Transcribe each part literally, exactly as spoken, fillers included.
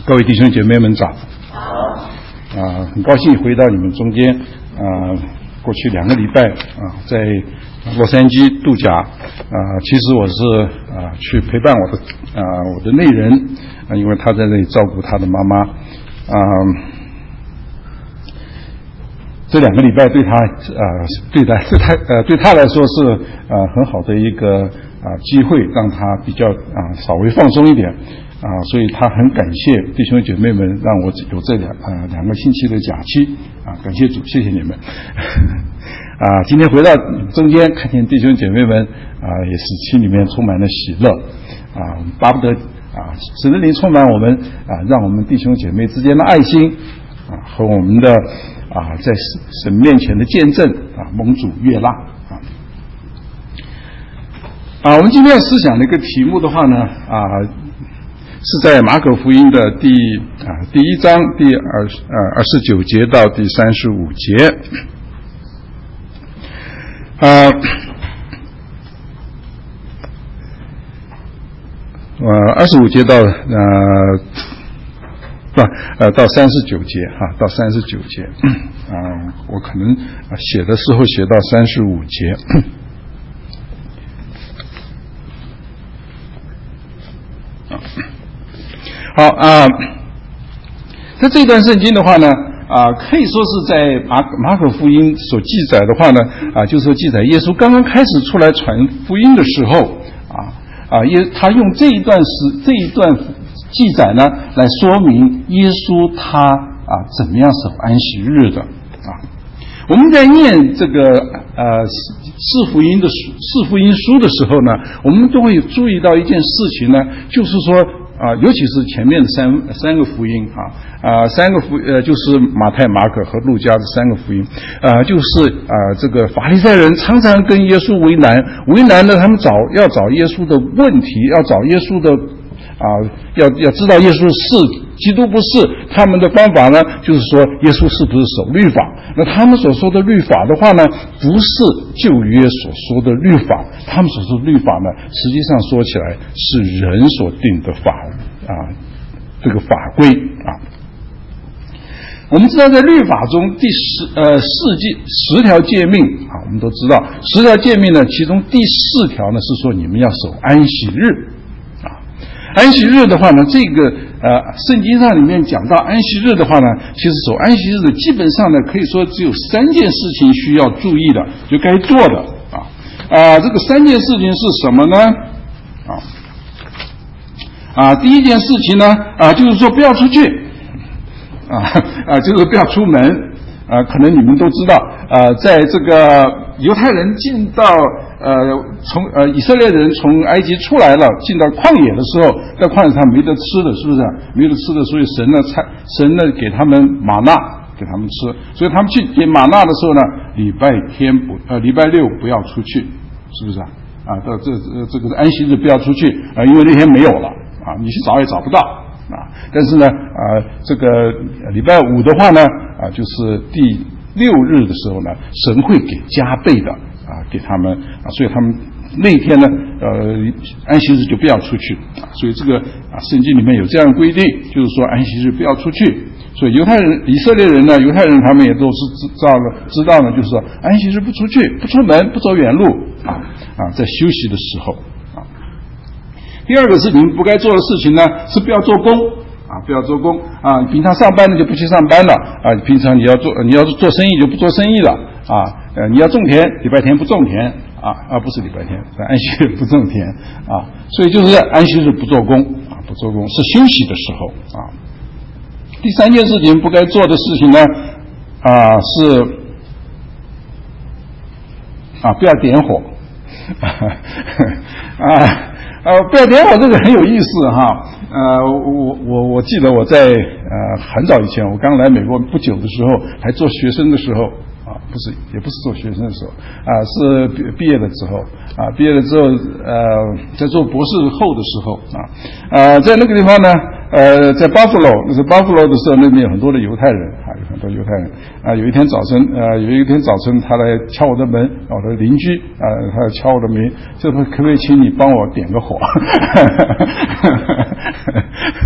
各位弟兄姐妹们早！好，啊，很高兴回到你们中间。啊，过去两个礼拜啊，在洛杉矶度假。啊，其实我是啊去陪伴我的啊我的内人啊，因为他在那里照顾他的妈妈。啊，这两个礼拜对他啊对他对他呃对他来说是啊很好的一个啊机会，让他比较啊稍微放松一点。啊，所以他很感谢弟兄姐妹们让我有这两啊两个星期的假期啊，感谢主，谢谢你们。啊，今天回到中间，看见弟兄姐妹们啊，也是心里面充满了喜乐啊，巴不得啊神的灵充满我们啊，让我们弟兄姐妹之间的爱心啊和我们的啊在神面前的见证啊蒙主悦纳啊。啊，我们今天要思想的一个题目的话呢啊。是在马可福音的第啊第一章第二呃二十九节到第三十五节，啊呃二十五节到呃不呃到三十九节哈、啊、到三十九节啊，我可能写的时候写到三十五节。好啊，在这段圣经的话呢，啊，可以说是在马马可福音所记载的话呢，啊，就是说记载耶稣刚刚开始出来传福音的时候，啊啊，耶他用这一段时这一段记载呢，来说明耶稣他啊怎么样守安息日的啊。我们在念这个呃四福音的四福音书的时候呢，我们都会注意到一件事情呢，就是说。啊，尤其是前面的三三个福音啊，啊，三个福呃，就是马太、马可和路加的三个福音，啊，就是啊，这个法利赛人常常跟耶稣为难，为难呢，他们找要找耶稣的问题，要找耶稣的啊，要要知道耶稣是基督不是，他们的方法呢，就是说耶稣是不是守律法？那他们所说的律法的话呢，不是旧约所说的律法，他们所说的律法呢，实际上说起来是人所定的法啊，这个法规啊。我们知道，在律法中第十呃四诫十条诫命啊，我们都知道十条诫命呢，其中第四条呢是说你们要守安息日。安息日的话呢，这个呃，圣经上里面讲到安息日的话呢，其实守安息日的基本上呢，可以说只有三件事情需要注意的，就该做的啊啊，这个三件事情是什么呢？啊啊，第一件事情呢啊，就是说不要出去啊啊，就是不要出门啊，可能你们都知道啊，在这个犹太人进到。呃，从呃以色列人从埃及出来了，进到旷野的时候，在旷野上没得吃的，是不是？没得吃的，所以神呢，才神呢给他们玛纳给他们吃，所以他们去给玛纳的时候呢，礼拜天不呃礼拜六不要出去，是不是啊？啊，到这这个安息日不要出去啊，因为那天没有了啊，你去找也找不到啊。但是呢，啊，这个礼拜五的话呢，啊，就是第六日的时候呢，神会给加倍的。啊，给他们啊，所以他们那天呢，呃，安息日就不要出去啊。所以这个啊，圣经里面有这样的规定，就是说安息日不要出去。所以犹太人、以色列人呢，犹太人他们也都是知道了，知道呢，就是说安息日不出去，不出门，不走远路啊啊，在休息的时候啊。第二个是你们不该做的事情呢，是不要做工啊，不要做工啊。平常上班的就不去上班了啊，平常你要做你要做生意就不做生意了啊。呃，你要种田，礼拜天不种田啊，啊不是礼拜天，安息日不种田啊，所以就是安息日不做工啊，不做工是休息的时候啊。第三件事情不该做的事情呢，啊是啊不要点火啊呃不要点火，这个很有意思哈。呃，我我我记得我在呃很早以前，我刚来美国不久的时候，还做学生的时候。啊，不是，也不是做学生的时候，啊，是毕毕业了之后，啊，毕业了之后，呃，在做博士后的时候，啊，呃，在那个地方呢，呃，在巴夫罗，那是巴夫罗的时候，那边有很多的犹太人，啊，有很多犹太人，啊，有一天早晨，呃，有一天早晨，他来敲我的门，我的邻居，啊，他来敲我的门，这可不可以请你帮我点个火？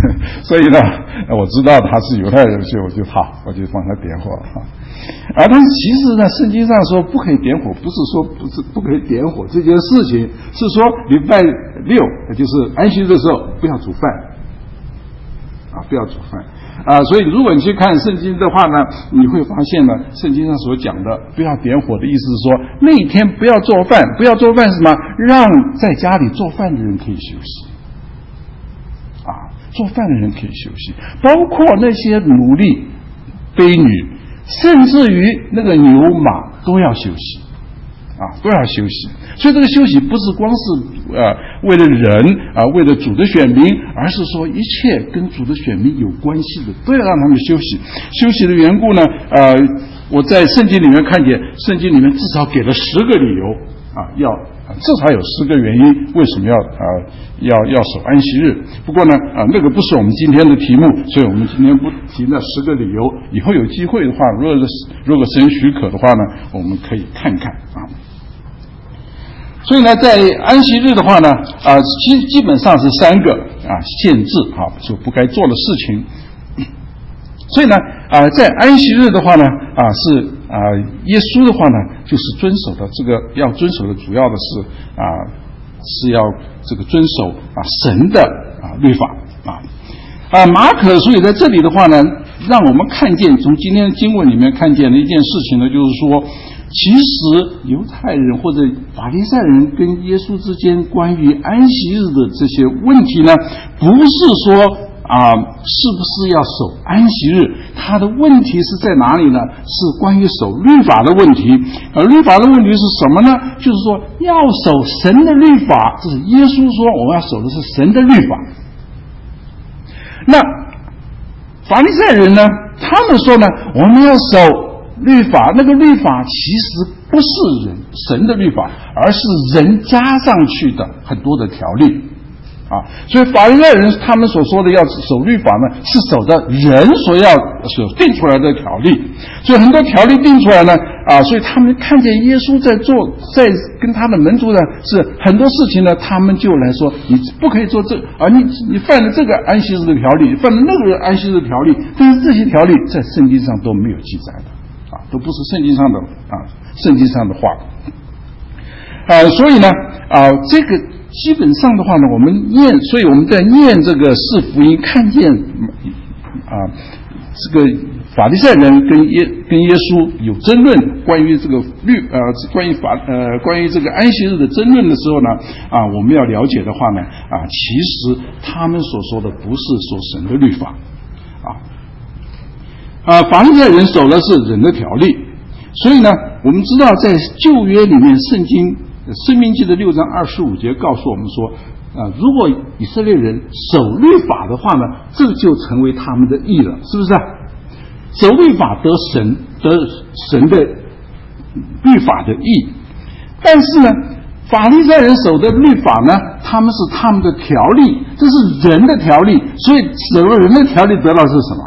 所以呢，我知道他是犹太人，所以我就好，我就帮他点火哈。啊，但是其实呢，圣经上说不可以点火，不是说不是不可以点火这件事情，是说礼拜六，就是安息日的时候不要煮饭，啊，不要煮饭。啊，所以如果你去看圣经的话呢，你会发现呢，圣经上所讲的不要点火的意思是说，那一天不要做饭，不要做饭是什么？让在家里做饭的人可以休息。啊，做饭的人可以休息，包括那些奴隶、婢女，甚至于那个牛马都要休息。啊，都要休息。所以这个休息不是光是呃为了人啊、呃，为了主的选民，而是说一切跟主的选民有关系的都要让他们休息。休息的缘故呢，呃，我在圣经里面看见，圣经里面至少给了十个理由啊，要至少有十个原因为什么要啊、呃、要要守安息日。不过呢啊、呃，那个不是我们今天的题目，所以我们今天不提那十个理由。以后有机会的话，如果如果神许可的话呢，我们可以看看啊。所以呢，在安息日的话呢，啊，基基本上是三个啊限制啊，就不该做的事情。所以呢，啊，在安息日的话呢，啊是啊，耶稣的话呢，就是遵守的这个要遵守的主要的是啊是要这个遵守啊神的啊律法啊啊。马可所以在这里的话呢，让我们看见从今天的经文里面看见的一件事情呢，就是说。其实犹太人或者法利赛人跟耶稣之间关于安息日的这些问题呢，不是说啊、呃、是不是要守安息日，他的问题是在哪里呢？是关于守律法的问题。而律法的问题是什么呢？就是说要守神的律法，这是耶稣说我们要守的是神的律法。那法利赛人呢，他们说呢，我们要守律法，那个律法其实不是人神的律法，而是人加上去的很多的条例啊。所以法利赛人他们所说的要守律法呢，是守的人所要所定出来的条例。所以很多条例定出来呢啊，所以他们看见耶稣在做，在跟他的门徒呢，是很多事情呢，他们就来说你不可以做这啊，你你犯了这个安息日的条例，犯了那个安息日的条例，但是这些条例在圣经上都没有记载的。啊，都不是圣经上的啊，圣经上的话，啊，所以呢，啊，这个基本上的话呢，我们念，所以我们在念这个四福音，看见啊，这个法利赛人跟耶跟耶稣有争论，关于这个律呃，关于法呃，关于这个安息日的争论的时候呢，啊，我们要了解的话呢，啊，其实他们所说的不是说神的律法，啊。啊，法利赛人守的是人的条例，所以呢，我们知道在旧约里面，圣经申命记的六章二十五节告诉我们说，啊，如果以色列人守律法的话呢，这就成为他们的义了，是不是啊？守律法得神得神的律法的义，但是呢，法利赛人守的律法呢，他们是他们的条例，这是人的条例，所以守了人的条例得到是什么？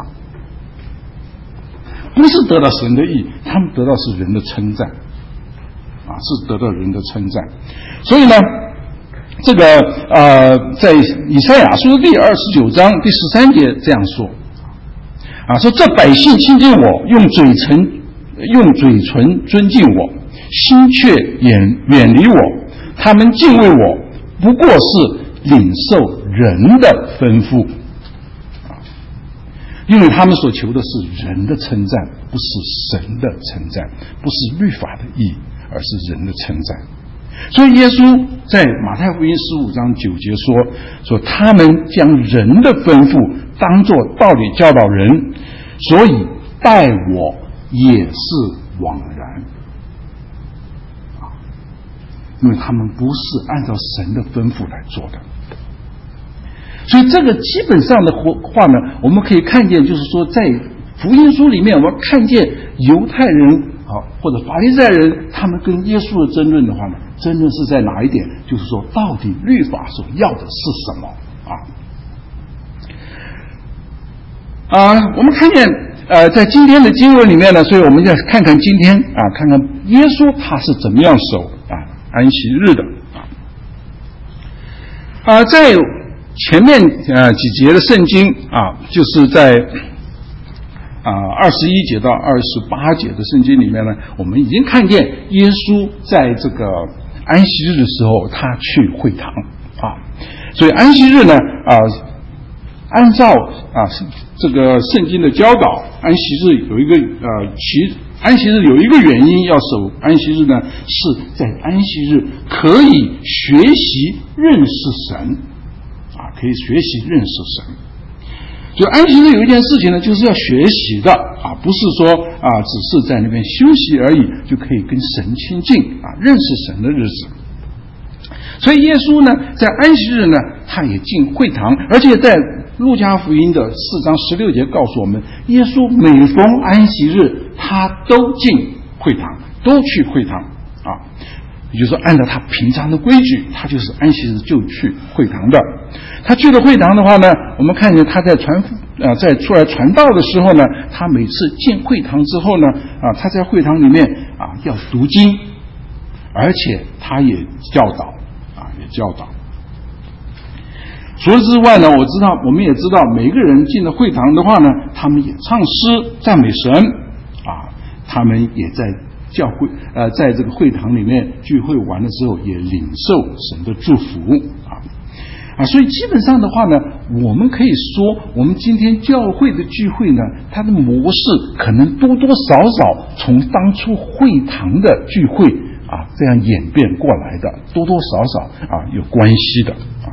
不是得到神的义，他们得到是人的称赞，啊，是得到人的称赞。所以呢，这个呃，在以赛亚书第二十九章第十三节这样说，啊，说这百姓亲近我，用嘴唇用嘴唇尊敬我，心却远远离我，他们敬畏我，不过是领受人的吩咐。因为他们所求的是人的称赞，不是神的称赞，不是律法的义，而是人的称赞。所以耶稣在马太福音十五章九节说，说他们将人的吩咐当作道理教导人，所以待我也是枉然。因为他们不是按照神的吩咐来做的。所以这个基本上的话呢，我们可以看见，就是说在福音书里面，我们看见犹太人啊或者法利赛人他们跟耶稣的争论的话呢，争论是在哪一点？就是说到底律法所要的是什么啊？啊，我们看见呃，在今天的经文里面呢，所以我们要看看今天啊，看看耶稣他是怎么样守啊安息日的啊啊，在前面呃几节的圣经啊，就是在啊二十一节到二十八节的圣经里面呢，我们已经看见耶稣在这个安息日的时候，他去会堂啊，所以安息日呢啊，按照啊这个圣经的教导，安息日有一个呃其安息日有一个原因要守安息日呢，是在安息日可以学习认识神啊，可以学习认识神。就安息日有一件事情呢，就是要学习的啊，不是说啊只是在那边休息而已，就可以跟神亲近啊，认识神的日子。所以耶稣呢，在安息日呢，他也进会堂，而且在路加福音的四章十六节告诉我们，耶稣每逢安息日，他都进会堂，都去会堂啊。也就是说，按照他平常的规矩，他就是安息日就去会堂的。他去了会堂的话呢，我们看见他在传呃在出来传道的时候呢，他每次进会堂之后呢，啊，他在会堂里面啊要读经，而且他也教导啊，也教导。除此之外呢，我知道我们也知道，每个人进了会堂的话呢，他们也唱诗赞美神啊，他们也在教会呃，在这个会堂里面聚会完的时候，也领受神的祝福啊啊，所以基本上的话呢，我们可以说，我们今天教会的聚会呢，它的模式可能多多少少从当初会堂的聚会啊这样演变过来的，多多少少啊有关系的啊。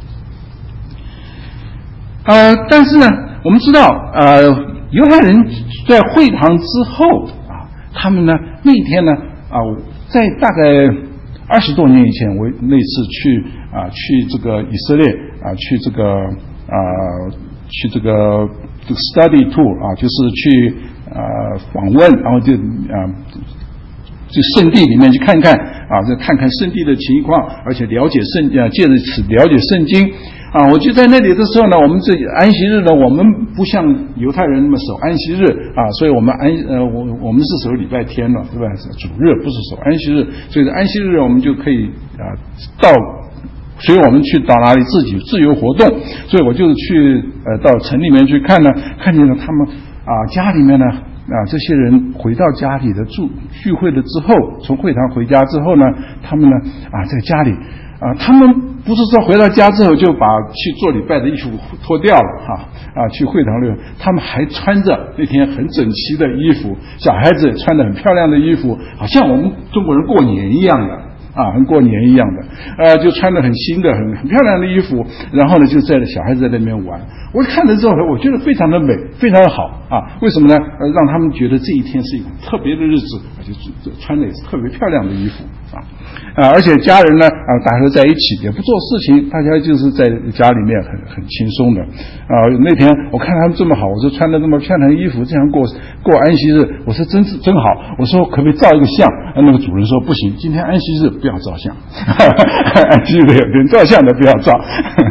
呃，但是呢，我们知道，呃，犹太人在会堂之后啊，他们呢那天呢啊，在大概二十多年以前，我那次去啊去这个以色列啊，去这个啊去这个这个 study tour 啊，就是去呃访问，然后就啊就圣地里面去看看啊，再看看圣地的情况，而且了解圣啊，借着此了解圣经。啊，我就在那里的时候呢，我们这安息日呢，我们不像犹太人那么守安息日啊，所以我们安呃我我们是守礼拜天了，对吧？主日不是守安息日，所以安息日我们就可以啊到随我们去到哪里自己自由活动，所以我就是去呃到城里面去看呢，看见了他们啊家里面呢啊这些人回到家里的住聚会了之后，从会堂回家之后呢，他们呢啊在家里啊他们。不是说回到家之后就把去做礼拜的衣服脱掉了哈啊，去会堂里，他们还穿着那天很整齐的衣服，小孩子穿着很漂亮的衣服，好像我们中国人过年一样的啊，跟过年一样的，呃，就穿着很新的、很很漂亮的衣服，然后呢，就在小孩子在那边玩。我看了之后，我觉得非常的美，非常的好啊。为什么呢？呃，让他们觉得这一天是一个特别的日子，而且穿的也是特别漂亮的衣服啊。啊，而且家人呢，啊，大家在一起，也不做事情，大家就是在家里面很很轻松的。啊，那天我看他们这么好，我说穿的这么漂亮的衣服，这样过过安息日，我说真是真好。我说可不可以照一个相？啊，那个主人说不行，今天安息日不要照相，安息日连照相都不要照。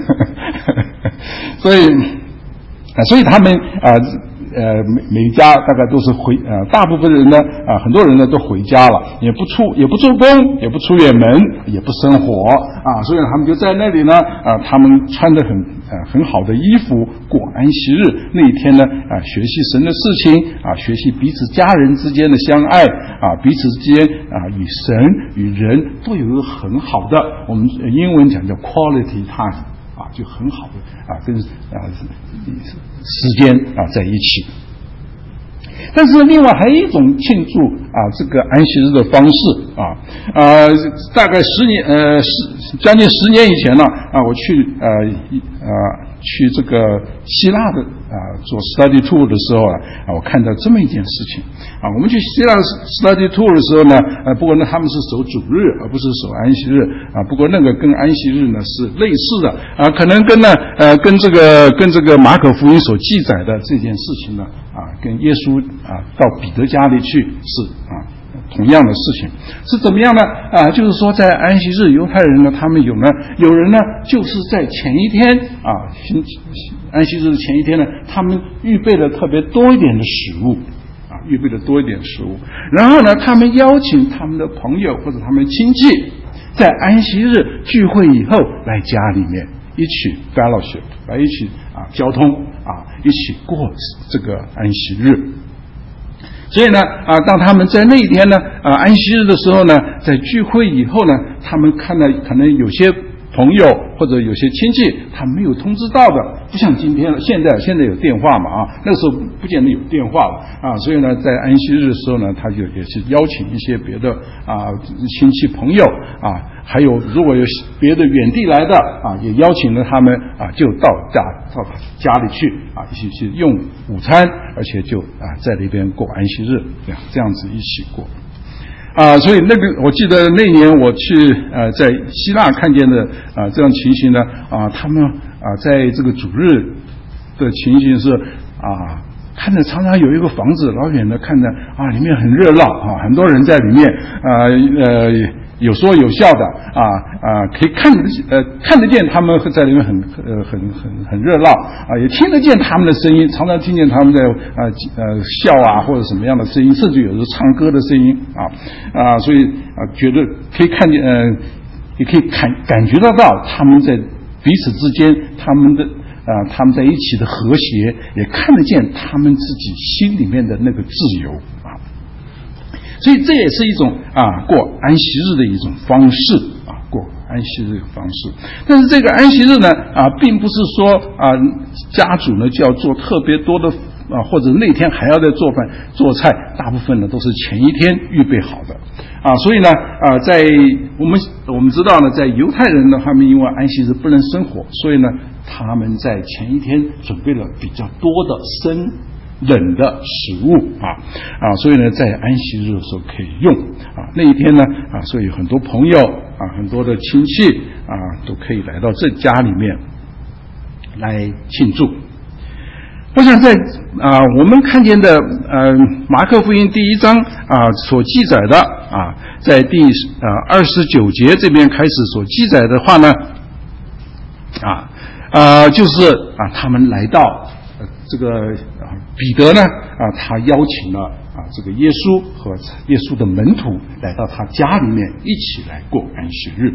所以，啊，所以他们啊。呃，每每家大概都是回呃，大部分人呢啊、呃，很多人呢都回家了，也不出也不做工，也不出远门，也不生活啊，所以他们就在那里呢啊、呃，他们穿着很呃很好的衣服过安息日那一天呢啊、呃，学习神的事情啊，学习彼此家人之间的相爱啊，彼此之间啊与神与人都有一个很好的，我们英文讲叫 quality time。啊，就很好的啊，跟啊时间啊在一起。但是另外还有一种庆祝啊这个安息日的方式啊，呃，大概十年呃十将近十年以前呢啊，我去呃呃去这个希腊的啊做 study tour 的时候啊，啊我看到这么一件事情啊，我们去希腊 study tour 的时候呢，呃，不过呢他们是守主日而不是守安息日啊，不过那个跟安息日呢是类似的啊，可能跟呢呃跟这个跟这个马可福音所记载的这件事情呢啊，跟耶稣啊到彼得家里去是啊。同样的事情是怎么样呢？啊，就是说在安息日，犹太人呢，他们有呢，有人呢，就是在前一天啊，安息日的前一天呢，他们预备了特别多一点的食物啊，预备了多一点食物，然后呢，他们邀请他们的朋友或者他们亲戚，在安息日聚会以后来家里面一起 fellowship， 来一起啊交通啊，一起过这个安息日。所以呢，啊，当他们在那一天呢，啊，安息日的时候呢，在聚会以后呢，他们看到可能有些朋友或者有些亲戚他没有通知到的，不像今天现在现在有电话嘛啊，那个时候不见得有电话了啊，所以呢，在安息日的时候呢，他就也是邀请一些别的啊亲戚朋友啊，还有如果有别的远地来的啊，也邀请了他们啊，就到家到家里去啊，一起去用午餐，而且就啊在那边过安息日，这样这样子一起过。啊，所以那个我记得那年我去呃在希腊看见的啊这样情形呢啊，他们啊在这个主日的情形是啊看着常常有一个房子老远的看着啊里面很热闹啊，很多人在里面啊呃有说有笑的啊啊可以看呃看得见他们在里面很呃很很很热闹啊，也听得见他们的声音，常常听见他们在啊呃笑啊或者什么样的声音，甚至有时候唱歌的声音啊啊，所以啊觉得可以看见呃也可以感感觉得到他们在彼此之间他们的啊他们在一起的和谐，也看得见他们自己心里面的那个自由啊。所以这也是一种啊过安息日的一种方式啊，过安息日的方式。但是这个安息日呢啊，并不是说啊家主呢就要做特别多的啊，或者那天还要再做饭做菜，大部分呢都是前一天预备好的啊。所以呢啊，在我们我们知道呢，在犹太人呢，他们因为安息日不能生火，所以呢他们在前一天准备了比较多的生冷的食物啊啊，所以呢，在安息日的时候可以用啊。那一天呢啊，所以很多朋友啊，很多的亲戚啊，都可以来到这家里面来庆祝。我想在啊我们看见的呃马可福音第一章啊所记载的啊，在第啊二十九节这边开始所记载的话呢啊啊就是啊他们来到。这个啊，彼得呢啊，他邀请了啊这个耶稣和耶稣的门徒来到他家里面一起来过安息日。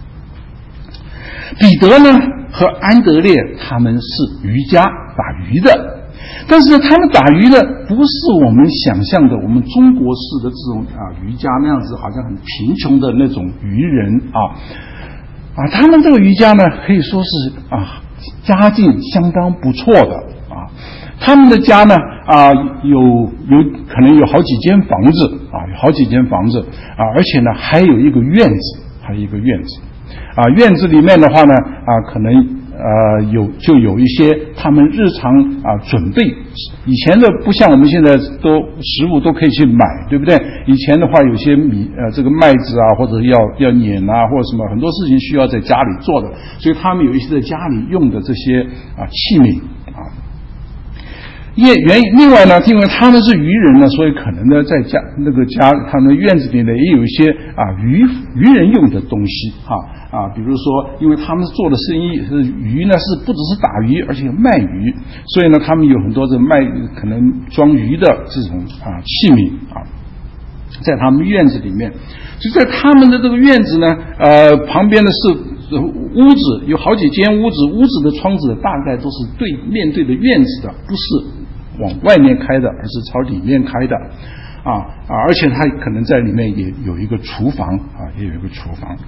彼得呢和安德烈他们是渔家打鱼的，但是他们打鱼的不是我们想象的我们中国式的这种啊渔家那样子，好像很贫穷的那种渔人啊啊，他们这个渔家呢可以说是啊家境相当不错的。他们的家呢啊有有可能有好几间房子啊，有好几间房子啊，而且呢还有一个院子，还有一个院子啊，院子里面的话呢啊可能呃有就有一些他们日常啊准备，以前的不像我们现在都食物都可以去买，对不对？以前的话有些米呃这个麦子啊，或者要要碾啊，或者什么很多事情需要在家里做的，所以他们有一些在家里用的这些啊器皿啊。也原另外呢，因为他们是渔人呢，所以可能呢，在家那个家他们的院子里呢，也有一些啊渔渔人用的东西哈 啊, 啊，比如说，因为他们做的生意是鱼呢，是不只是打鱼，而且卖鱼，所以呢，他们有很多的卖可能装鱼的这种啊器皿啊，在他们院子里面，就在他们的这个院子呢，呃，旁边的是屋子，有好几间屋子，屋子的窗子大概都是对面对的院子的，不是往外面开的，而是朝里面开的啊啊！而且它可能在里面也有一个厨房啊，也有一个厨房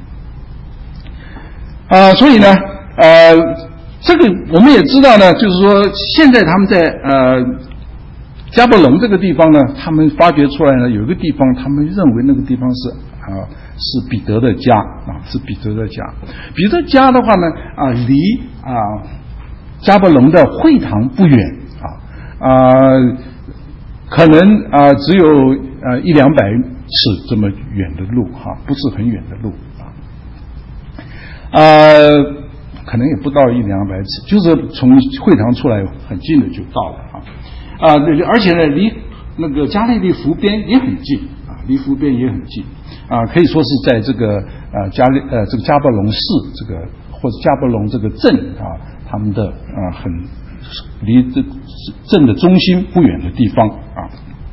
啊，所以呢，呃，这个我们也知道呢，就是说现在他们在呃加伯隆这个地方呢，他们发掘出来呢，有一个地方，他们认为那个地方是啊是彼得的家啊，是彼得的家。彼得家的话呢啊，离啊加伯隆的会堂不远。啊、呃，可能啊、呃、只有呃一两百尺这么远的路哈，不是很远的路啊，呃，可能也不到一两百尺，就是从会堂出来很近的就到了啊啊，而且呢离那个加利利湖边也很近啊，离湖边也很近啊，可以说是在这个呃加利呃这个加伯隆市这个或者加伯隆这个镇啊，他们的啊很。离这镇的中心不远的地方啊，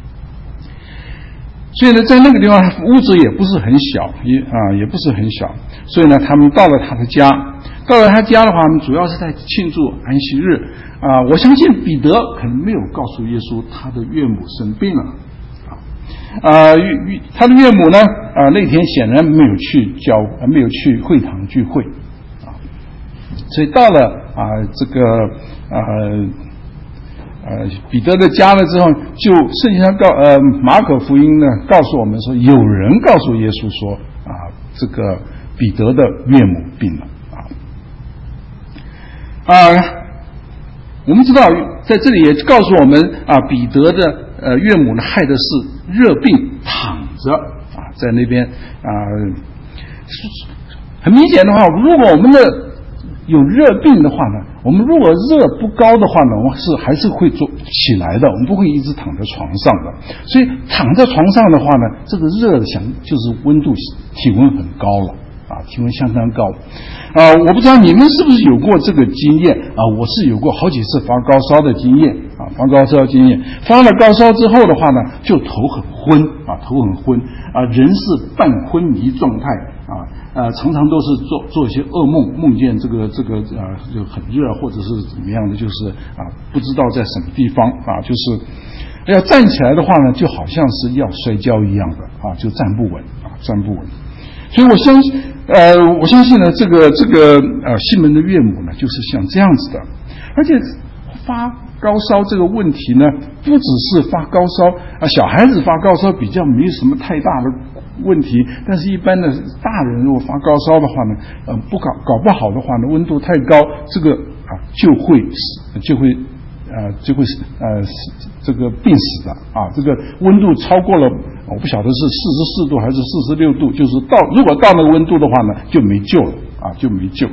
所以呢，在那个地方屋子也不是很小，也啊也不是很小，所以呢，他们到了他的家， 到了他家的话，我们主要是在庆祝安息日啊。我相信彼得可能没有告诉耶稣他的岳母生病了啊，他的岳母呢啊那天显然没有去教，没有去会堂聚会啊，所以到了啊这个呃呃彼得的家了之后，就圣经上告呃马可福音呢告诉我们说，有人告诉耶稣说啊这个彼得的岳母病了。啊，我们知道在这里也告诉我们啊，彼得的呃岳母呢害的是热病，躺着啊，在那边啊，很明显的话，如果我们的有热病的话呢，我们如果热不高的话呢，我们是还是会坐起来的，我们不会一直躺在床上的。所以躺在床上的话呢，这个热想就是温度体温很高了。啊，体温相当高，啊，我不知道你们是不是有过这个经验啊？我是有过好几次发高烧的经验啊，发高烧经验，发了高烧之后的话呢，就头很昏啊，头很昏啊，人是半昏迷状态啊，呃，常常都是做做一些噩梦，梦见这个这个啊，就很热或者是怎么样的，就是啊，不知道在什么地方啊，就是要站起来的话呢，就好像是要摔跤一样的啊，就站不稳啊，站不稳。所以我相信，呃，我相信呢，这个这个呃，西门的岳母呢，就是像这样子的，而且发高烧这个问题呢，不只是发高烧啊，小孩子发高烧比较没有什么太大的问题，但是一般的大人如果发高烧的话呢，呃，不搞搞不好的话呢，温度太高，这个啊就会就会。呃，就会呃这个病死的啊，这个温度超过了，我不晓得是四十四度还是四十六度，就是到如果到那个温度的话呢，就没救了啊，就没救。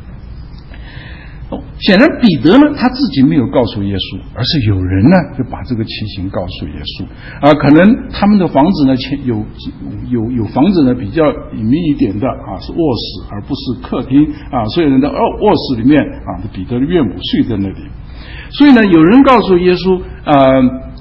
显然彼得呢他自己没有告诉耶稣，而是有人呢就把这个情形告诉耶稣啊。可能他们的房子呢前有有有房子呢比较隐秘一点的啊，是卧室而不是客厅啊，所以呢在卧室里面啊，彼得的岳母睡在那里。所以呢，有人告诉耶稣，呃，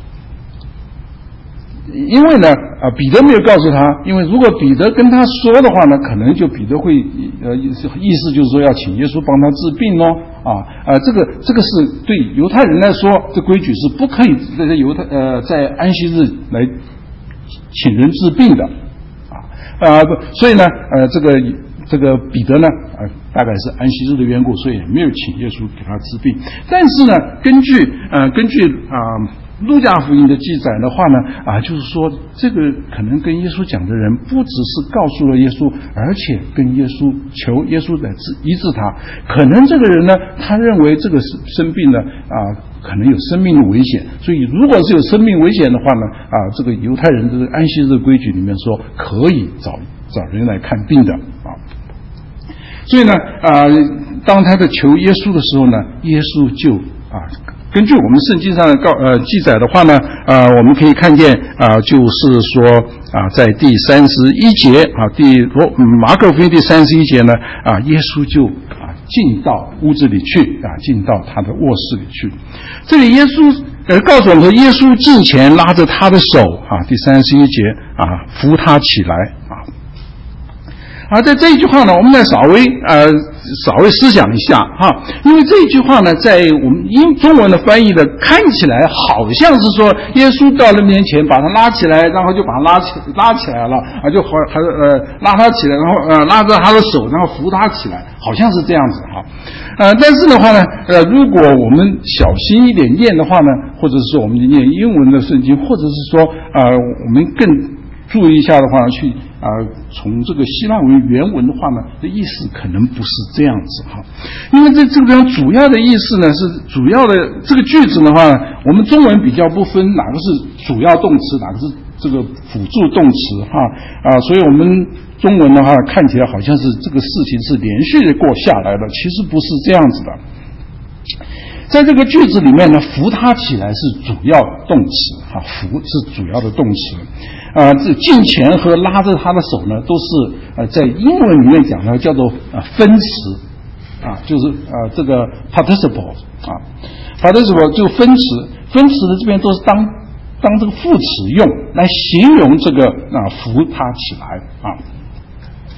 因为呢，啊、呃，彼得没有告诉他，因为如果彼得跟他说的话呢，可能就彼得会，呃，意思就是说要请耶稣帮他治病哦，啊，呃，这个这个是对犹太人来说，这规矩是不可以在犹太呃在安息日来请人治病的，啊，啊、呃，所以呢，呃，这个。这个彼得呢，呃，大概是安息日的缘故，所以也没有请耶稣给他治病。但是呢，根据呃根据啊、呃、路加福音的记载的话呢，啊、呃，就是说这个可能跟耶稣讲的人不只是告诉了耶稣，而且跟耶稣求耶稣来治医治他。可能这个人呢，他认为这个生病呢啊、呃，可能有生命的危险，所以如果是有生命危险的话呢，啊、呃，这个犹太人的安息日规矩里面说可以找找人来看病的啊。所以呢，啊、呃，当他在求耶稣的时候呢，耶稣就啊，根据我们圣经上的告呃记载的话呢，啊、呃，我们可以看见啊、呃，就是说啊，在第三十一节啊，第罗马可福音第三十一节呢，啊，耶稣就啊进到屋子里去啊，进到他的卧室里去。这里耶稣呃告诉我们说，耶稣近前拉着他的手啊，第三十一节啊，扶他起来啊。啊，在这一句话呢，我们再稍微呃稍微思想一下哈，因为这一句话呢，在我们英中文的翻译的看起来好像是说耶稣到了面前把他拉起来，然后就把他拉起拉起来了啊，就还还呃拉他起来，然后呃拉着他的手，然后扶他起来，好像是这样子哈。呃，但是的话呢，呃，如果我们小心一点念的话呢，或者是我们念英文的圣经，或者是说呃我们更注意一下的话，去啊、呃，从这个希腊文原文的话呢，的意思可能不是这样子哈。因为这这个地方主要的意思呢，是主要的这个句子的话，我们中文比较不分哪个是主要动词，哪个是这个辅助动词哈啊，所以我们中文的话看起来好像是这个事情是连续的过下来的，其实不是这样子的。在这个句子里面呢，扶他起来是主要动词啊，扶是主要的动词。啊，这近前和拉着他的手呢，都是呃在英文里面讲的叫做呃分词啊，就是呃这个 participle 啊 participle 就分词，分词的这边都是当当这个副词用来形容这个啊扶他起来啊。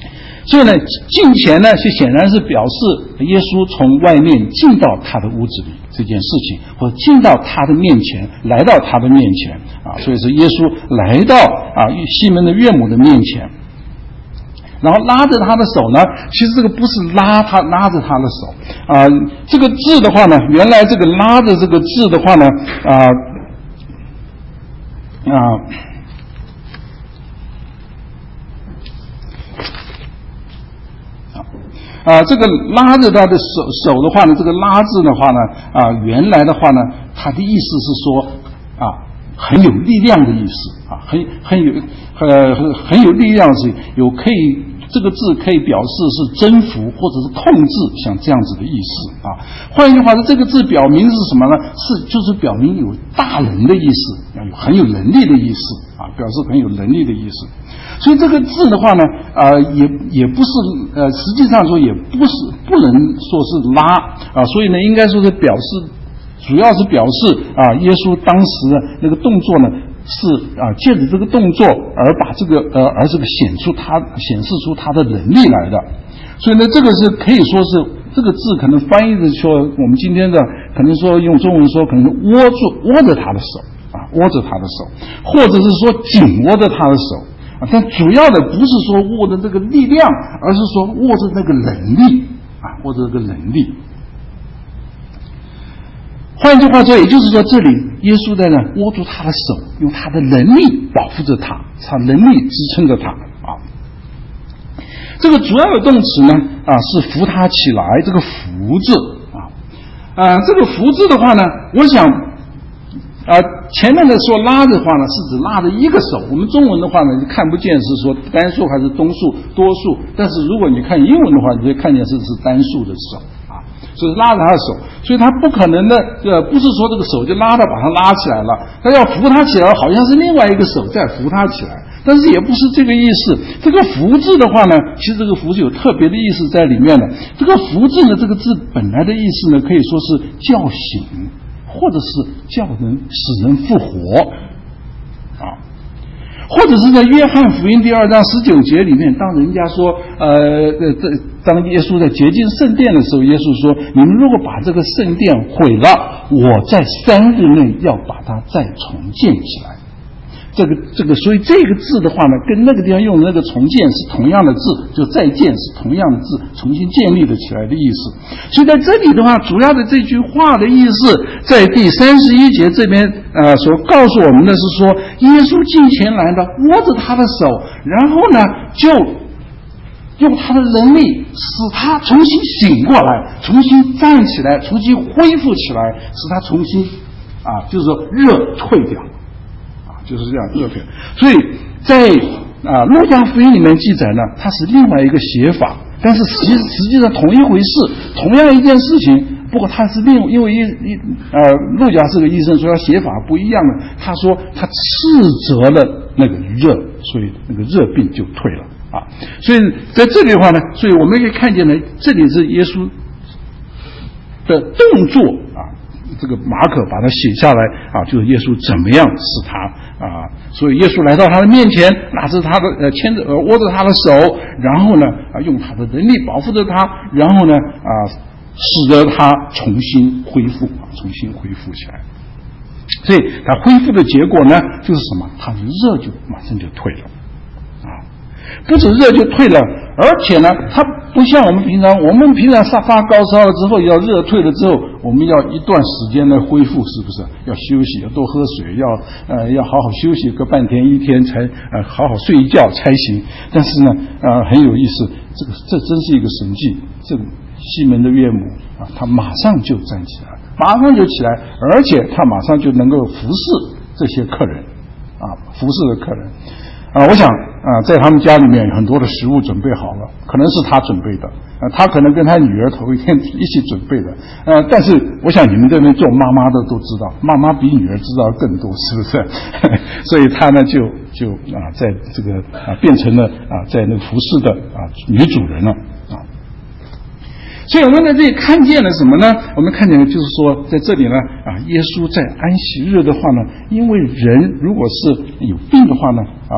所以呢，进前呢，就显然是表示耶稣从外面进到他的屋子里这件事情，或者进到他的面前，来到他的面前啊，所以是耶稣来到啊西门的岳母的面前，然后拉着他的手呢，其实这个不是拉他拉着他的手啊，这个字的话呢，原来这个拉着这个字的话呢啊啊。啊，这个拉着他的手手的话呢，这个拉字的话呢，啊，原来的话呢，它的意思是说，啊，很有力量的意思，啊，很很有呃很很有力量是有可以这个字可以表示是征服或者是控制，像这样子的意思啊。换一句话说，这个字表明是什么呢？是就是表明有大能的意思，要有很有能力的意思啊，表示很有能力的意思。所以这个字的话呢，呃，也也不是呃，实际上说也不是不能说是拉啊，所以呢，应该说是表示，主要是表示啊，耶稣当时的那个动作呢，是啊，借着这个动作而把这个呃，而这个显出他显示出他的能力来的。所以呢，这个是可以说是这个字可能翻译的说，我们今天的可能说用中文说，可能握住握着他的手啊，握着他的手，或者是说紧握着他的手。但主要的不是说握着这个力量，而是说握着那个能力啊，握着这个能力。换句话说，也就是说，这里耶稣在那握住他的手，用他的能力保护着他，他能力支撑着他啊。这个主要的动词呢啊是扶他起来，这个扶字啊啊，这个扶字的话呢，我想。啊，前面的说拉的话呢，是指拉着一个手。我们中文的话呢，看不见是说单数还是多数多数，但是如果你看英文的话，你会看见是是单数的手啊，所以拉着他的手，所以他不可能的，呃，不是说这个手就拉到把他拉起来了，他要扶他起来，好像是另外一个手在扶他起来，但是也不是这个意思。这个扶字的话呢，其实这个扶字有特别的意思在里面的。这个扶字呢，这个字本来的意思呢，可以说是叫醒。或者是叫人使人复活啊，或者是在约翰福音第二章十九节里面，当人家说呃这当耶稣在洁净圣殿的时候，耶稣说：“你们如果把这个圣殿毁了，我在三日内要把它再重建起来。”这个这个，所以这个字的话呢，跟那个地方用的那个重建是同样的字，就再建是同样的字，重新建立的起来的意思。所以在这里的话，主要的这句话的意思，在第三十一节这边呃所告诉我们的是说，耶稣近前来的，握着他的手，然后呢就用他的能力使他重新醒过来，重新站起来，重新恢复起来，使他重新啊，就是说热退掉。就是这样热退，所以在啊路加福音里面记载呢，它是另外一个写法，但是实实际上同一回事，同样一件事情，不过他是另因为一一呃路加是个医生，所以他写法不一样的。他说他斥责了那个热，所以那个热病就退了啊。所以在这里的话呢，所以我们可以看见呢，这里是耶稣的动作啊。这个马可把它写下来啊，就是耶稣怎么样使他啊，所以耶稣来到他的面前，拿着他的呃牵着呃握着他的手，然后呢啊用他的能力保护着他，然后呢啊使得他重新恢复啊，重新恢复起来。所以他恢复的结果呢，就是什么？他的热就马上就退了啊，不止热就退了，而且呢，他不像我们平常，我们平常发发高烧了之后，要热退了之后，我们要一段时间来恢复，是不是？要休息，要多喝水，要呃要好好休息个半天一天才呃好好睡一觉才行。但是呢，呃很有意思，这个这真是一个神迹。这个西门的岳母啊，他马上就站起来，马上就起来，而且他马上就能够服侍这些客人啊，服侍的客人。啊，我想啊，在他们家里面很多的食物准备好了，可能是他准备的，啊，他可能跟他女儿头一天一起准备的，呃、啊，但是我想你们这边做妈妈的都知道，妈妈比女儿知道更多，是不是？所以他呢就就啊，在这个啊变成了啊在那个服侍的啊女主人了啊。所以我们在这里看见了什么呢？我们看见了就是说，在这里呢啊，耶稣在安息日的话呢，因为人如果是有病的话呢啊，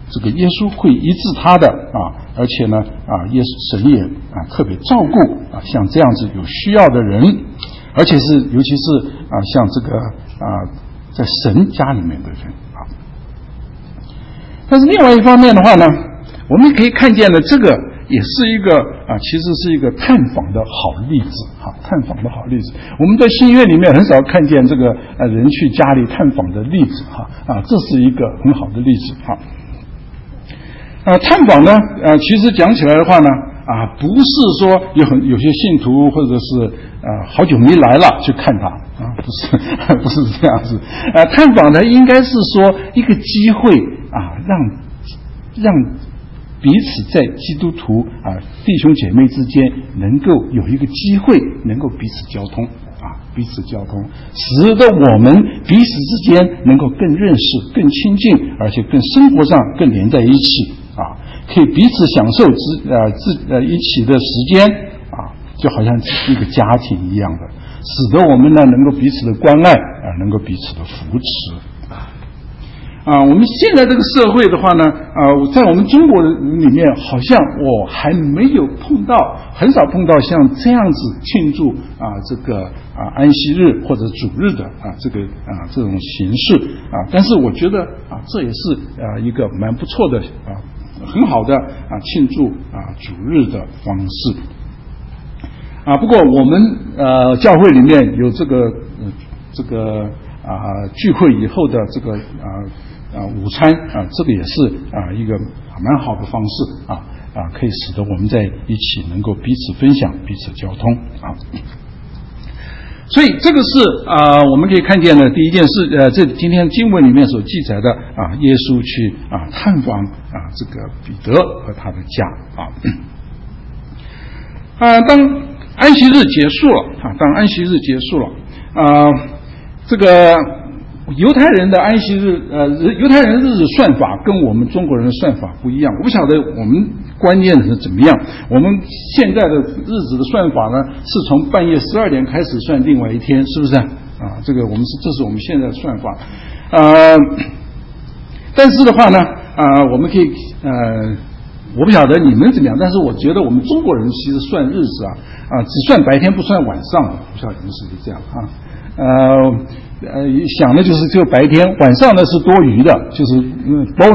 这个耶稣会医治他的啊，而且呢啊，耶稣神也啊特别照顾啊像这样子有需要的人，而且是尤其是啊像这个啊在神家里面的人啊。但是另外一方面的话呢，我们可以看见呢，这个也是一个啊，其实是一个探访的好例子哈，探访的好例子。我们在新约里面很少看见这个呃人去家里探访的例子哈啊，这是一个很好的例子哈。啊，探访呢，呃，其实讲起来的话呢，啊，不是说有很有些信徒或者是呃好久没来了去看他啊，不是不是这样子。呃，探访呢应该是说一个机会啊，让让彼此在基督徒啊弟兄姐妹之间能够有一个机会能够彼此交通啊，彼此交通，使得我们彼此之间能够更认识、更亲近，而且更生活上更连在一起啊，可以彼此享受之呃自呃一起的时间啊，就好像是一个家庭一样的，使得我们呢能够彼此的关爱啊，能够彼此的扶持。啊，我们现在这个社会的话呢，啊，在我们中国人里面，好像我还没有碰到，很少碰到像这样子庆祝啊这个啊安息日或者主日的啊这个啊这种形式啊，但是我觉得啊这也是啊一个蛮不错的啊很好的啊庆祝啊主日的方式啊。不过我们呃教会里面有这个呃这个啊聚会以后的这个啊。啊，午餐啊，这个也是啊一个蛮好的方式啊啊，可以使得我们在一起能够彼此分享、彼此交通啊。所以这个是啊，我们可以看见的第一件事，呃，这今天经文里面所记载的啊，耶稣去啊探访啊这个彼得和他的家啊。啊，当安息日结束了啊，当安息日结束了啊，这个。犹太人的安息日，呃，犹太人日子算法跟我们中国人的算法不一样。我不晓得我们观念是怎么样。我们现在的日子的算法呢，是从半夜十二点开始算另外一天，是不是啊？啊，这个我们是，这是我们现在的算法。呃，但是的话呢，啊、呃，我们可以，呃，我不晓得你们怎么样，但是我觉得我们中国人其实算日子啊，啊，只算白天不算晚上的。不晓得你们是不是这样啊？呃。呃，想的就是只有白天，晚上呢是多余的，就是嗯 bonus 。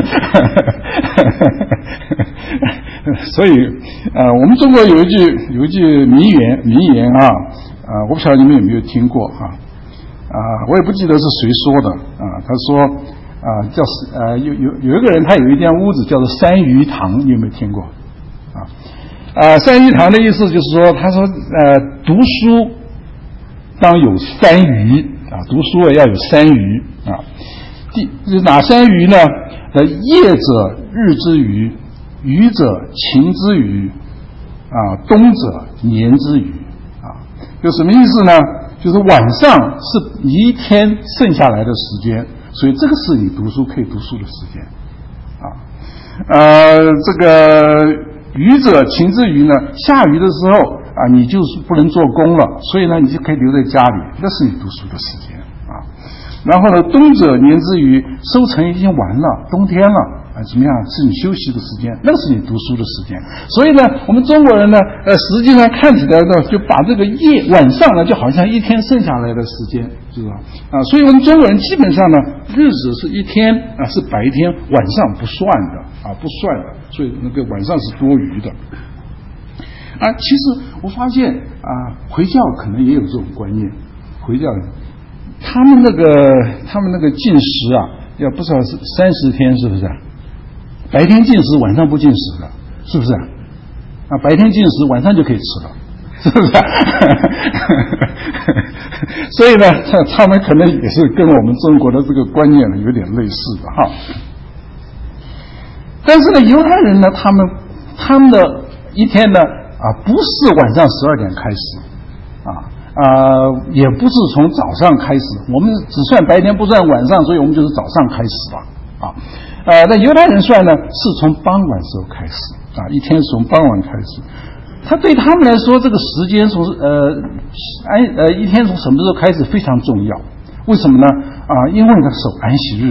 所以，呃，我们中国有一句有一句名言名言啊，啊、呃，我不晓得你们有没有听过哈，啊、呃，我也不记得是谁说的啊、呃，他说啊、呃，叫呃有有有一个人他有一间屋子叫做三鱼堂，你有没有听过？啊，啊、呃，三鱼堂的意思就是说，他说呃读书当有三鱼。啊，读书啊要有三余啊，第哪三余呢？呃，夜者日之余，余者晴之余，啊，冬者年之余，啊，就什么意思呢？就是晚上是一天剩下来的时间，所以这个是你读书可以读书的时间，啊，呃，这个余者晴之余呢，下雨的时候。啊，你就是不能做工了，所以呢，你就可以留在家里，那是你读书的时间啊。然后呢，冬者年之余，收成已经完了，冬天了啊，怎么样？是你休息的时间，那是你读书的时间。所以呢，我们中国人呢，呃，实际上看起来呢，就把这个夜晚上呢，就好像一天剩下来的时间，是吧？啊，所以我们中国人基本上呢，日子是一天啊，是白天，晚上不算的啊，不算的，所以那个晚上是多余的。啊，其实我发现啊，回教可能也有这种观念。回教人，他们那个他们那个禁食啊，要不知道是三十天，是不是啊？白天禁食，晚上不禁食的，是不是啊？啊，白天禁食，晚上就可以吃了，是不是啊？所以呢，他他们可能也是跟我们中国的这个观念呢有点类似的哈。但是呢，犹太人呢，他们他们的一天呢。啊，不是晚上十二点开始，啊啊、呃，也不是从早上开始，我们只算白天不算晚上，所以我们就是早上开始了，啊，呃，那犹太人算呢是从傍晚时候开始，啊，一天是从傍晚开始，他对他们来说，这个时间从呃安呃一天从什么时候开始非常重要，为什么呢？啊，因为他守安息日，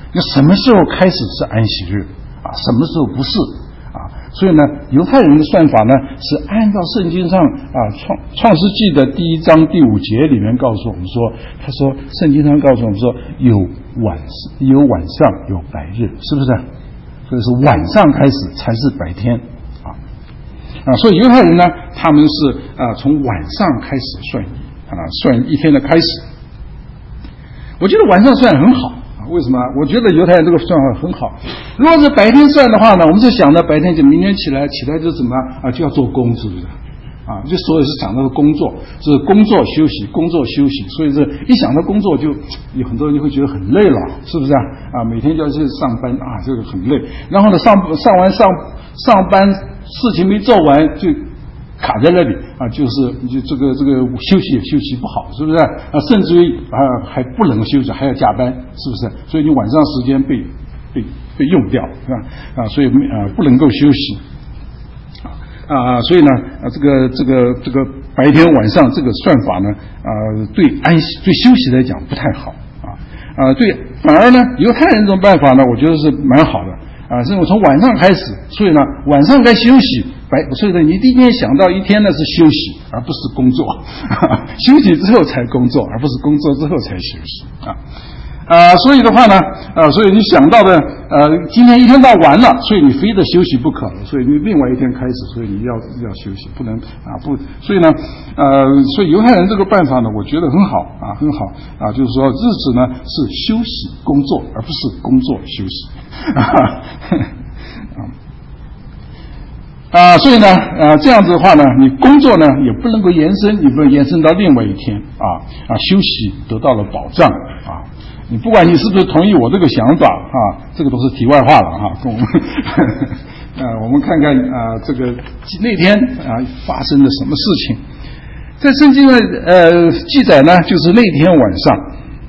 那什么时候开始是安息日啊？什么时候不是啊？所以呢，犹太人的算法呢是按照圣经上啊创创世纪的第一章第五节里面告诉我们说，他说圣经上告诉我们说有晚有晚上有白日，是不是？所以是晚上开始才是白天啊啊！所以犹太人呢，他们是啊从晚上开始算啊算一天的开始。我觉得晚上算很好。为什么？我觉得犹太人这个算法很好。如果是白天算的话呢，我们是想着白天就明天起来，起来就怎么啊就要做工，是不是？啊，就所以是讲到的工作，是工作休息，工作休息。所以这一想到工作就，就有很多人就会觉得很累了，是不是啊？啊，每天就要去上班啊，这个很累。然后呢，上上完上上班事情没做完就卡在那里啊，就是就这个这个休息也休息不好，是不是啊？甚至于啊还不能休息，还要加班，是不是？所以你晚上时间被被被用掉，是吧？啊，所以啊不能够休息啊，所以呢啊这个这个这个白天晚上这个算法呢啊对安息对休息来讲不太好啊啊对，反而呢犹太人这种办法呢，我觉得是蛮好的啊，是我从晚上开始，所以呢晚上该休息。白，所以呢，你第一天想到一天呢是休息，而不是工作；休息之后才工作，而不是工作之后才休息啊啊！所以的话呢，啊，所以你想到的，呃，今天一天到完了，所以你非得休息不可了，所以你另外一天开始，所以你要要休息，不能啊不，所以呢，呃，所以犹太人这个办法呢，我觉得很好啊，很好啊，就是说日子呢是休息工作，而不是工作休息啊。啊，所以呢，呃，这样子的话呢，你工作呢也不能够延伸，你不能延伸到另外一天啊啊，休息得到了保障啊。你不管你是不是同意我这个想法啊，这个都是题外话了哈、啊。跟我们，呃，我们看看啊，这个那天啊发生了什么事情，在圣经的呃记载呢，就是那天晚上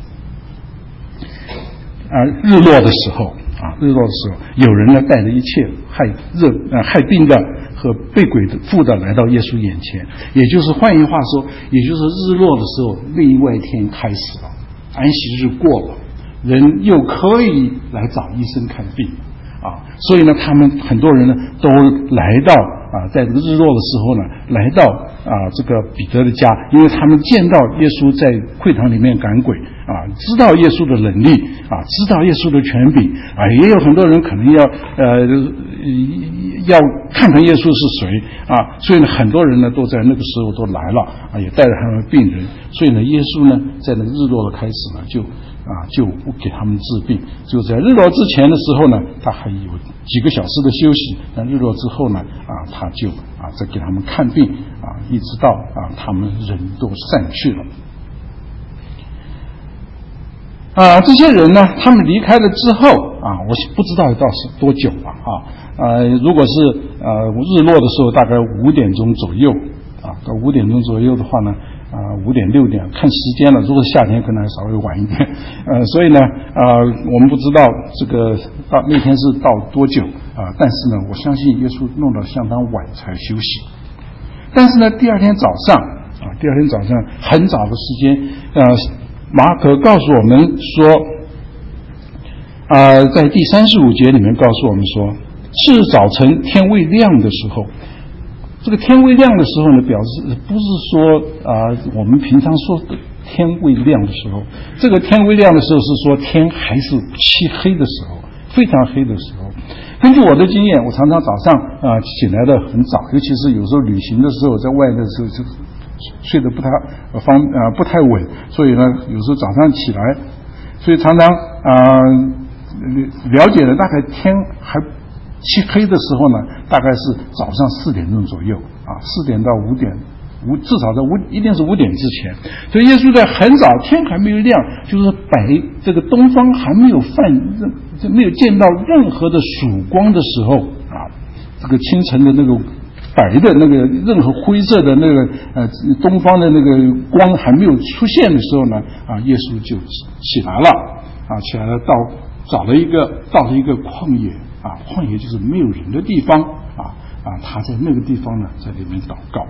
啊日落的时候。啊，日落的时候，有人呢带着一切害热呃害病的和被鬼的附的来到耶稣眼前，也就是换句话说，也就是日落的时候，另外一天开始了，安息日过了，人又可以来找医生看病啊，所以呢，他们很多人呢都来到啊，在这个日落的时候呢，来到啊这个彼得的家，因为他们见到耶稣在会堂里面赶鬼啊，知道耶稣的能力啊，知道耶稣的权柄啊，也有很多人可能要呃要看看耶稣是谁啊，所以呢，很多人呢都在那个时候都来了啊，也带着他们的病人，所以呢，耶稣呢在那个日落的开始呢就。啊，就不给他们治病。就在日落之前的时候呢，他还有几个小时的休息。但日落之后呢，啊，他就啊再给他们看病啊，一直到啊他们人都散去了。啊，这些人呢，他们离开了之后啊，我不知道到是多久了啊。呃，如果是呃日落的时候，大概五点钟左右啊，到五点钟左右的话呢。啊、呃，五点六点看时间了。如果是夏天，可能还稍微晚一点。呃，所以呢，呃，我们不知道这个到那天是到多久啊、呃。但是呢，我相信耶稣弄到相当晚才休息。但是呢，第二天早上啊，第二天早上很早的时间，呃，马可告诉我们说，啊、呃，在第三十五节里面告诉我们说，是早晨天未亮的时候。这个天未亮的时候呢，表示不是说啊、呃，我们平常说的天未亮的时候，这个天未亮的时候是说天还是漆黑的时候，非常黑的时候。根据我的经验，我常常早上啊、呃、起来的很早，尤其是有时候旅行的时候，在外的时候就睡得不太方啊、呃、不太稳，所以呢，有时候早上起来，所以常常啊、呃、了解了大概天还。漆黑的时候呢，大概是早上四点钟左右啊，四点到五点，五至少在五一定是五点之前。所以耶稣在很早天还没有亮，就是白这个东方还没有泛，没有见到任何的曙光的时候啊，这个清晨的那个白的那个任何灰色的那个呃东方的那个光还没有出现的时候呢，啊，耶稣就起来了啊，起来了到找了一个到了一个旷野。啊，旷野就是没有人的地方啊啊！他在那个地方呢，在里面祷告。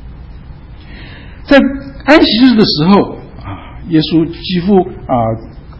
在安息日的时候啊，耶稣几乎啊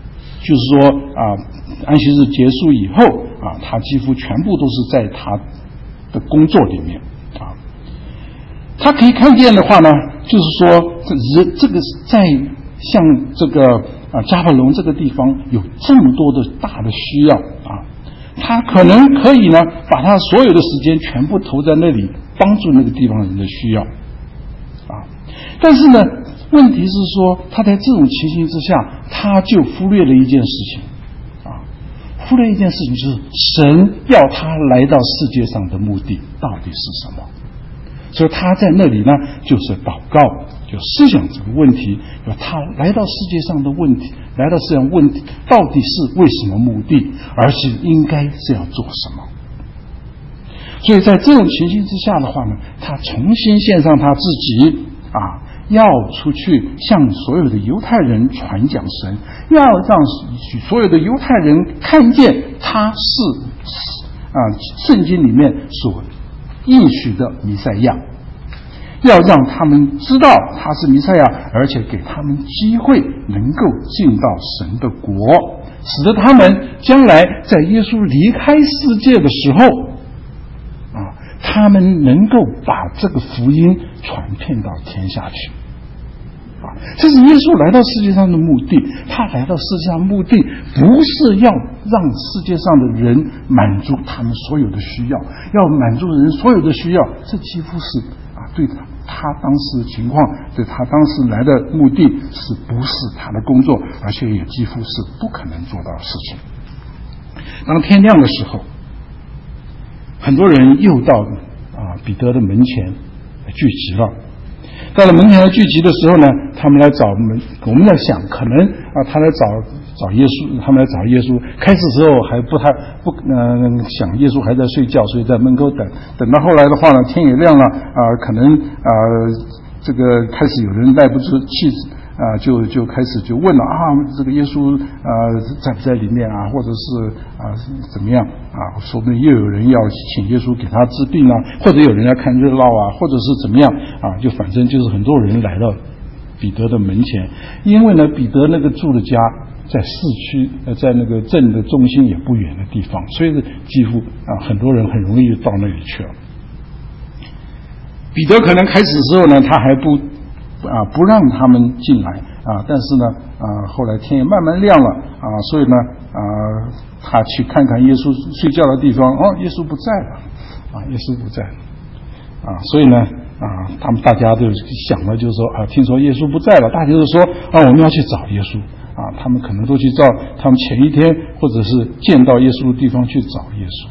就是说啊，安息日结束以后啊，他几乎全部都是在他的工作里面啊。他可以看见的话呢，就是说这人这个在像这个啊迦百农这个地方有这么多的大的需要啊，他可能可以呢把他所有的时间全部投在那里，帮助那个地方人的需要啊。但是呢，问题是说他在这种情形之下，他就忽略了一件事情啊，忽略一件事情就是神要他来到世界上的目的到底是什么。所以他在那里呢，就是祷告，就思想这个问题，有他来到世界上的问题，来到世界上问题到底是为什么目的，而且应该是要做什么。所以在这种情形之下的话呢，他重新献上他自己啊，要出去向所有的犹太人传讲神，要让所有的犹太人看见他是啊圣经里面所应许的弥赛亚，要让他们知道他是弥赛亚，而且给他们机会能够进到神的国，使得他们将来在耶稣离开世界的时候啊，他们能够把这个福音传遍到天下去啊。这是耶稣来到世界上的目的，他来到世界上的目的不是要让世界上的人满足他们所有的需要，要满足人所有的需要，这几乎是啊，对他他当时的情况，对他当时来的目的是不是他的工作，而且也几乎是不可能做到的事情。当天亮的时候，很多人又到啊彼得的门前聚集了。到了门前聚集的时候呢，他们来找门，我们在想，可能啊，他来找找耶稣，他们来找耶稣。开始时候还不太不嗯、呃、想耶稣还在睡觉，所以在门口等。等到后来的话呢，天也亮了啊、呃，可能啊、呃、这个开始有人耐不住气啊、呃，就就开始就问了啊，这个耶稣啊、呃、在不在里面啊，或者是啊、呃、怎么样啊？说不定又有人要请耶稣给他治病啊，或者有人要看热闹啊，或者是怎么样啊？就反正就是很多人来到彼得的门前，因为呢，彼得那个住的家在市区，呃，在那个镇的中心也不远的地方，所以几乎啊很多人很容易就到那里去了。彼得可能开始的时候呢，他还不啊不让他们进来啊，但是呢啊后来天也慢慢亮了啊，所以呢啊他去看看耶稣睡觉的地方，哦，耶稣不在了啊，耶稣不在了啊，所以呢啊他们大家都想了，就是说啊，听说耶稣不在了，大家就说啊我们要去找耶稣啊，他们可能都去照他们前一天或者是见到耶稣的地方去找耶稣。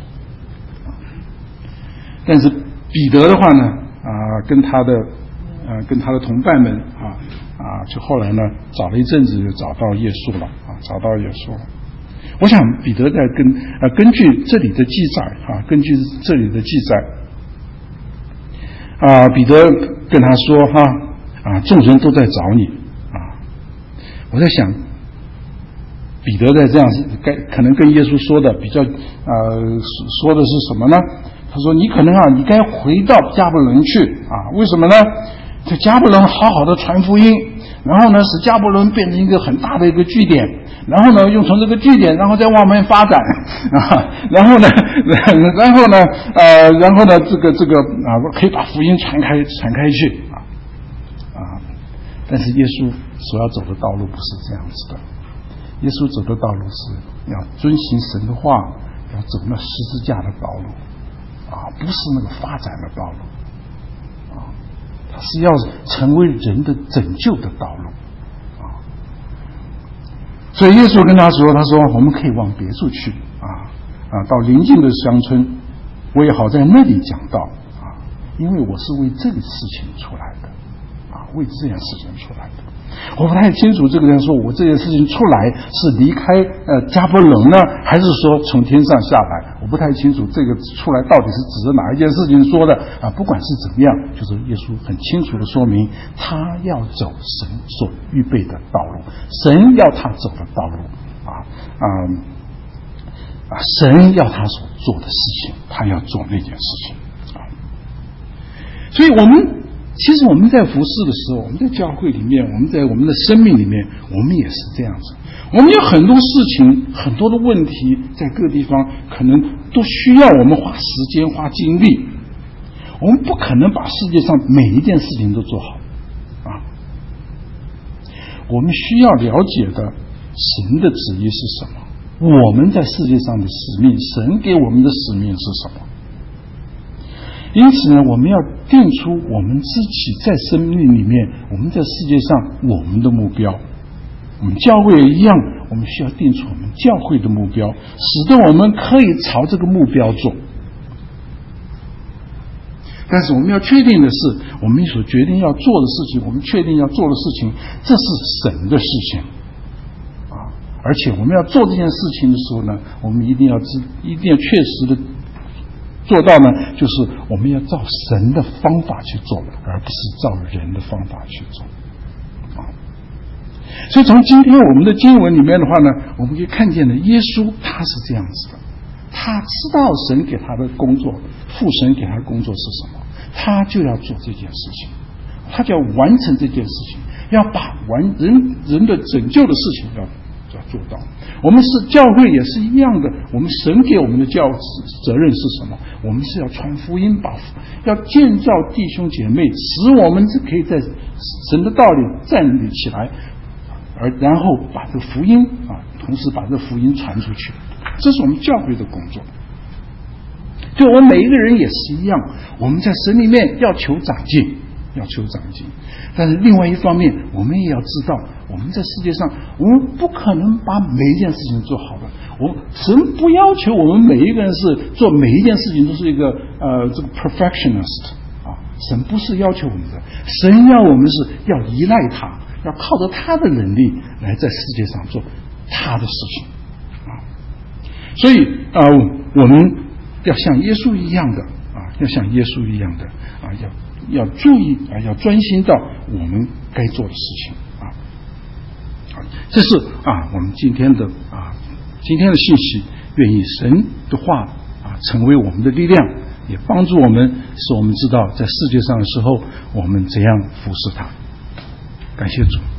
但是彼得的话呢啊跟他的呃，跟他的同伴们啊啊，就后来呢找了一阵子，就找到耶稣了啊，找到耶稣了。我想彼得在跟呃根据这里的记载啊，根据这里的记载啊，彼得跟他说哈啊，众人都在找你啊。我在想，彼得在这样该可能跟耶稣说的比较呃说的是什么呢？他说你可能啊，你该回到迦百农去啊，为什么呢？这迦百农好好的传福音，然后呢使迦百农变成一个很大的一个据点，然后呢又从这个据点然后再往外发展啊，然后呢然后呢呃然后呢这个这个啊可以把福音传开传开去啊啊，但是耶稣所要走的道路不是这样子的，耶稣走的道路是要遵行神的话，要走那十字架的道路啊，不是那个发展的道路啊，它是要成为人的拯救的道路啊。所以耶稣跟他说，他说我们可以往别处去啊啊，到邻近的乡村，我也好在那里讲道啊，因为我是为这个事情出来的啊，为这件事情出来的。我不太清楚这个人说我这件事情出来是离开呃迦百农呢，还是说从天上下来，我不太清楚这个出来到底是指着哪一件事情说的啊。不管是怎么样，就是耶稣很清楚的说明他要走神所预备的道路，神要他走的道路啊啊啊，神要他所做的事情，他要做那件事情啊。所以我们其实我们在服侍的时候，我们在教会里面，我们在我们的生命里面，我们也是这样子。我们有很多事情，很多的问题，在各个地方可能都需要我们花时间、花精力。我们不可能把世界上每一件事情都做好啊。我们需要了解的神的旨意是什么，我们在世界上的使命，神给我们的使命是什么。因此呢，我们要定出我们自己在生命里面，我们在世界上我们的目标。我们教会也一样，我们需要定出我们教会的目标，使得我们可以朝这个目标做。但是我们要确定的是，我们所决定要做的事情，我们确定要做的事情，这是神的事情啊！而且我们要做这件事情的时候呢，我们一定要知，一定要确实的做到呢，就是我们要照神的方法去做，而不是照人的方法去做啊！所以从今天我们的经文里面的话呢，我们可以看见呢，耶稣他是这样子的。他知道神给他的工作，父神给他的工作是什么，他就要做这件事情，他就要完成这件事情，要把完人人的拯救的事情要要做到。我们是教会也是一样的，我们神给我们的教责任是什么？我们是要传福音，把要建造弟兄姐妹，使我们是可以在神的道理站立起来，而然后把这个福音啊，同时把这个福音传出去。这是我们教会的工作。就我们每一个人也是一样，我们在神里面要求长进，要求长进。但是另外一方面，我们也要知道，我们在世界上，我们不可能把每一件事情做好的。我神不要求我们每一个人是做每一件事情都是一个呃这个 perfectionist 啊，神不是要求我们的，神要我们是要依赖他，要靠着他的能力来在世界上做他的事情。所以啊、呃，我们要像耶稣一样的啊，要像耶稣一样的啊，要要注意啊，要专心到我们该做的事情啊。这是啊，我们今天的啊，今天的信息，愿意神的话啊，成为我们的力量，也帮助我们，使我们知道在世界上的时候，我们怎样服侍他。感谢主。